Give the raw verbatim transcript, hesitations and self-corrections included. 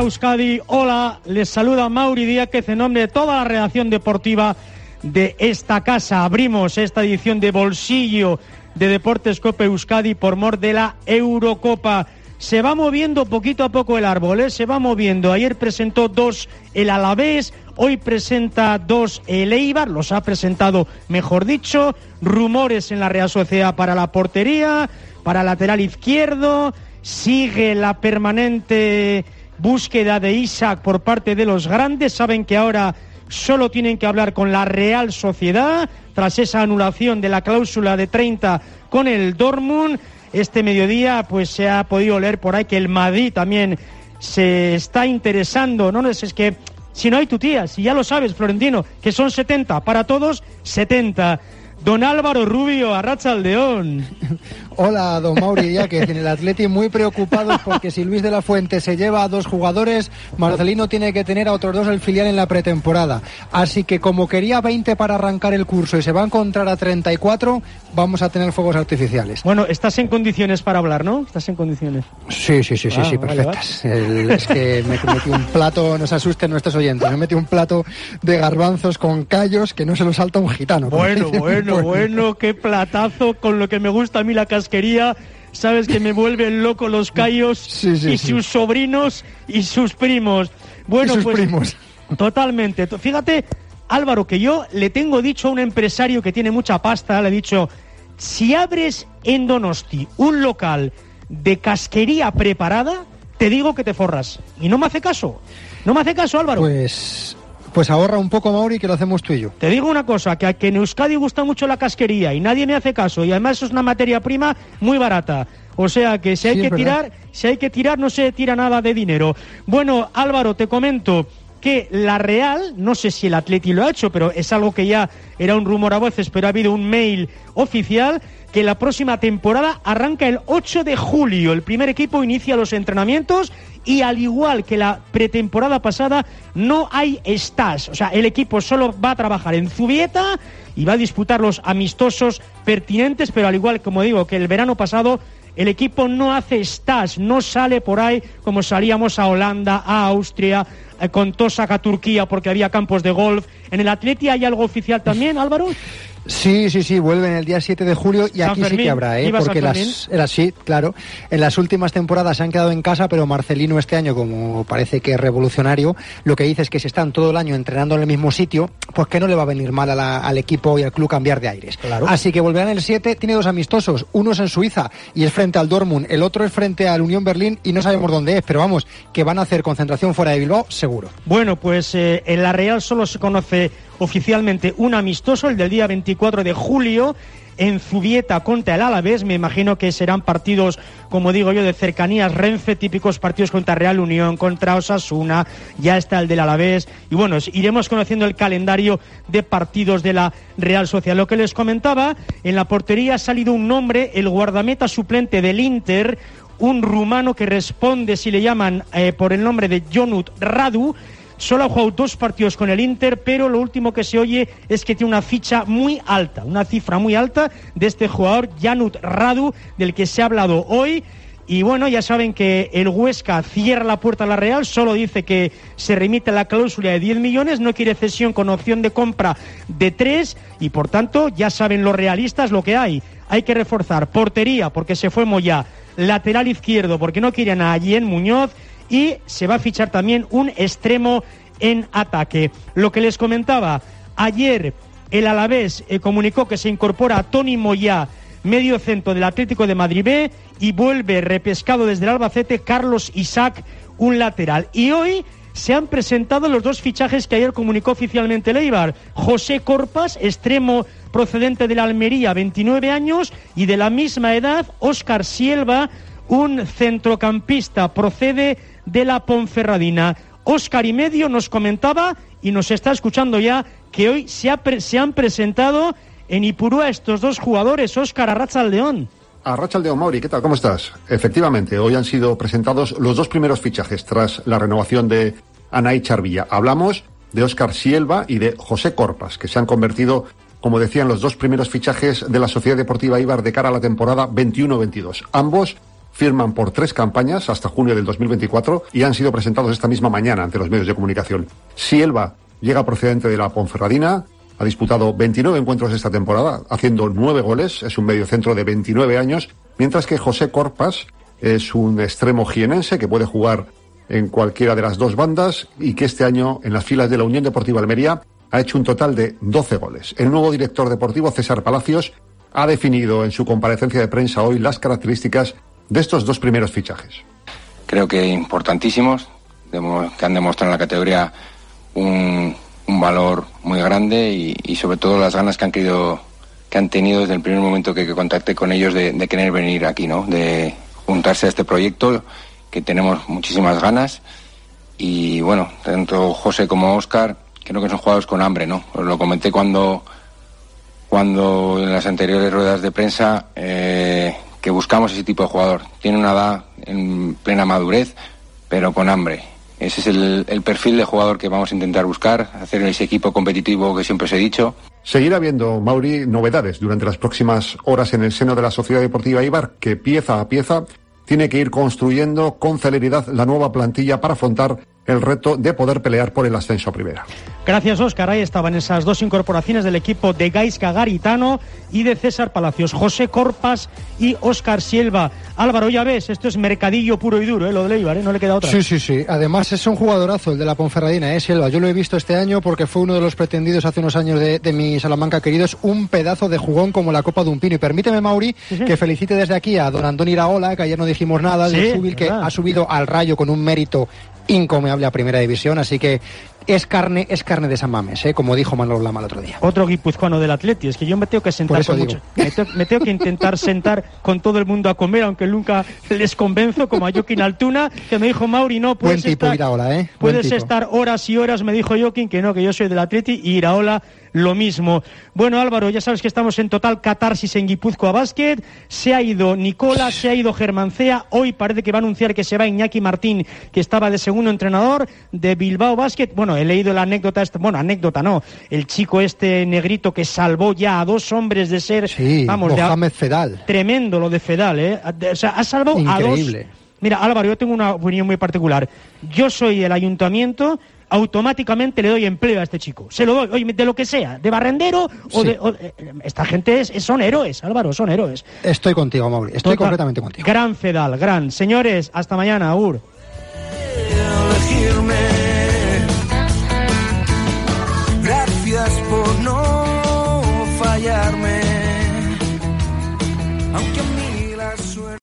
Euskadi, hola, les saluda Mauri Díaz en nombre de toda la redacción deportiva de esta casa. Abrimos esta edición de bolsillo de Deportes Cope Euskadi por mor de la Eurocopa. Se va moviendo poquito a poco el árbol, ¿eh? Se va moviendo. Ayer presentó dos el Alavés, hoy presenta dos el Eibar, los ha presentado, mejor dicho. Rumores en la Real Sociedad para la portería, para lateral izquierdo. Sigue la permanente búsqueda de Isaac por parte de los grandes. Saben que ahora solo tienen que hablar con la Real Sociedad tras esa anulación de la cláusula de treinta con el Dortmund. Este mediodía pues se ha podido leer por ahí que el Madrid también se está interesando, ¿no? Es que si no hay tu tía, si ya lo sabes, Florentino, que son setenta, para todos setenta. Don Álvaro Rubio, Arratsaldeón. Hola, don Mauri Díaz, en el Atleti muy preocupados porque si Luis de la Fuente se lleva a dos jugadores, Marcelino tiene que tener a otros dos el filial en la pretemporada. Así que como quería veinte para arrancar el curso y se va a encontrar a treinta y cuatro, vamos a tener fuegos artificiales. Bueno, estás en condiciones para hablar, ¿no? Estás en condiciones. Sí, sí, sí, sí, ah, sí, vale, perfectas. Vale. El, es que me metí un plato, no se asusten nuestros oyentes, me metí un plato de garbanzos con callos que no se lo salta un gitano. Bueno, bueno, bueno, qué platazo, con lo que me gusta a mí la casquería. Sabes que me vuelven loco los callos sí, sí, y sí. sus sobrinos y sus primos. Bueno, y sus pues primos. Totalmente. Fíjate, Álvaro, que yo le tengo dicho a un empresario que tiene mucha pasta, le he dicho, si abres en Donosti un local de casquería preparada, te digo que te forras. Y no me hace caso. No me hace caso, Álvaro. Pues... Pues ahorra un poco, Mauri, que lo hacemos tú y yo. Te digo una cosa, que, que en Euskadi gusta mucho la casquería y nadie me hace caso, y además es una materia prima muy barata. O sea que si hay sí, que tirar, si hay que tirar, no se tira nada de dinero. Bueno, Álvaro, te comento que la Real, no sé si el Atleti lo ha hecho, pero es algo que ya era un rumor a voces, pero ha habido un mail oficial que la próxima temporada arranca el ocho de julio. El primer equipo inicia los entrenamientos y al igual que la pretemporada pasada no hay stage. O sea, el equipo solo va a trabajar en Zubieta y va a disputar los amistosos pertinentes, pero al igual, como digo, que el verano pasado el equipo no hace stage, no sale por ahí como salíamos a Holanda, a Austria, eh, con Tosak a Turquía porque había campos de golf. ¿En el Atleti hay algo oficial también, Álvaro? Sí, sí, sí, vuelven el día siete de julio y San aquí Fermín. Sí que habrá, ¿eh? Porque las, era así, claro, en las últimas temporadas se han quedado en casa, pero Marcelino este año, como parece que es revolucionario, lo que dice es que si están todo el año entrenando en el mismo sitio, pues que no le va a venir mal a la, al equipo y al club cambiar de aires. Claro. Así que volverán el siete, tiene dos amistosos, uno es en Suiza y es frente al Dortmund, el otro es frente al Unión Berlín y no sabemos dónde es, pero vamos, que van a hacer concentración fuera de Bilbao, seguro. Bueno, pues eh, en la Real solo se conoce oficialmente un amistoso, el del día veinticuatro de julio, en Zubieta contra el Alavés. Me imagino que serán partidos, como digo yo, de cercanías Renfe, típicos partidos contra Real Unión, contra Osasuna, ya está el del Alavés, y bueno, iremos conociendo el calendario de partidos de la Real Sociedad. Lo que les comentaba, en la portería ha salido un nombre, el guardameta suplente del Inter, un rumano que responde, si le llaman eh, por el nombre de Jonut Radu. Solo ha jugado dos partidos con el Inter, pero lo último que se oye es que tiene una ficha muy alta, una cifra muy alta de este jugador, Janut Radu, del que se ha hablado hoy. Y bueno, ya saben que el Huesca cierra la puerta a la Real, solo dice que se remite a la cláusula de diez millones, no quiere cesión con opción de compra de tres, y por tanto ya saben los realistas lo que hay. Hay que reforzar portería, porque se fue Moyá, lateral izquierdo, porque no quieren a Guillén Muñoz, y se va a fichar también un extremo en ataque. Lo que les comentaba, ayer el Alavés eh, comunicó que se incorpora a Tony Moyá, medio centro del Atlético de Madrid B, y vuelve repescado desde el Albacete Carlos Isaac, un lateral. Y hoy se han presentado los dos fichajes que ayer comunicó oficialmente el Eibar. José Corpas, extremo procedente de la Almería, veintinueve años, y de la misma edad Óscar Sielva, un centrocampista, procede de la Ponferradina. Óscar y medio nos comentaba y nos está escuchando ya que hoy se, ha pre- se han presentado en Ipurúa estos dos jugadores. Óscar, Arratsaldeón. Arratsaldeón, Mauri, ¿qué tal? ¿Cómo estás? Efectivamente, hoy han sido presentados los dos primeros fichajes tras la renovación de Anaí Charvilla. Hablamos de Óscar Sielva y de José Corpas, que se han convertido, como decían, los dos primeros fichajes de la Sociedad Deportiva Eibar de cara a la temporada veintiuno veintidós. Ambos firman por tres campañas hasta junio del dos mil veinticuatro y han sido presentados esta misma mañana ante los medios de comunicación. Sielva llega procedente de la Ponferradina, ha disputado veintinueve encuentros esta temporada, haciendo nueve goles, es un mediocentro de veintinueve años, mientras que José Corpas es un extremo jienense que puede jugar en cualquiera de las dos bandas y que este año en las filas de la Unión Deportiva Almería ha hecho un total de doce goles. El nuevo director deportivo, César Palacios, ha definido en su comparecencia de prensa hoy las características de estos dos primeros fichajes. Creo que importantísimos, que han demostrado en la categoría un, un valor muy grande y, y sobre todo las ganas que han querido, que han tenido desde el primer momento que, que contacté con ellos de, de querer venir aquí, ¿no? De juntarse a este proyecto, que tenemos muchísimas ganas. Y bueno, tanto José como Óscar, creo que son jugadores con hambre, ¿no? Os lo comenté cuando, cuando en las anteriores ruedas de prensa, eh, que buscamos ese tipo de jugador. Tiene una edad en plena madurez, pero con hambre. Ese es el, el perfil de jugador que vamos a intentar buscar, hacer ese equipo competitivo que siempre os he dicho. Seguirá habiendo, Mauri, novedades durante las próximas horas en el seno de la Sociedad Deportiva Eibar, que pieza a pieza tiene que ir construyendo con celeridad la nueva plantilla para afrontar el reto de poder pelear por el ascenso a primera. Gracias, Óscar. Ahí estaban esas dos incorporaciones del equipo de Gaizka Garitano y de César Palacios, José Corpas y Óscar Sielva. Álvaro, ya ves, esto es mercadillo puro y duro, ¿eh? Lo de Eibar, ¿eh? No le queda otra. Sí, sí, sí. Además es un jugadorazo el de la Ponferradina, ¿eh? Sielva. Yo lo he visto este año porque fue uno de los pretendidos hace unos años de, de mi Salamanca querido. Es un pedazo de jugón como la copa de un pino. Y permíteme, Mauri, sí, sí. que felicite desde aquí a don Antón Iraola, que ayer no dijimos nada, sí, del Zúbil, que ha subido al Rayo con un mérito incomeable a primera división, así que es carne, es carne de San Mames, ¿eh? Como dijo Manolo Lama el otro día. Otro guipuzcoano del Atleti, es que yo me tengo que sentar con mucho, me, tengo, me tengo que intentar sentar con todo el mundo a comer, aunque nunca les convenzo, como a Joaquín Altuna, que me dijo, Mauri, no, puedes, Buen tipo, estar, Iraola, ¿eh? puedes estar horas y horas, me dijo Joaquín, que no, que yo soy del Atleti, y Iraola lo mismo. Bueno, Álvaro, ya sabes que estamos en total catarsis en Guipúzcoa Basket. Se ha ido Nicola, se ha ido Germancea. Hoy parece que va a anunciar que se va Iñaki Martín, que estaba de segundo entrenador de Bilbao Basket. Bueno, he leído la anécdota, este, bueno, anécdota no, el chico este negrito que salvó ya a dos hombres de ser, sí, vamos, Mohamed de, Fedal. Tremendo lo de Fedal, ¿eh? O sea, ha salvado Increíble. a dos. Mira, Álvaro, yo tengo una opinión muy particular. Yo soy el ayuntamiento, automáticamente le doy empleo a este chico. Se lo doy, oye, de lo que sea, de barrendero o sí. de... O, eh, esta gente es, son héroes, Álvaro, son héroes. Estoy contigo, Mauri, estoy Total, completamente contigo. Gran Fedal, gran. Señores, hasta mañana, Aur.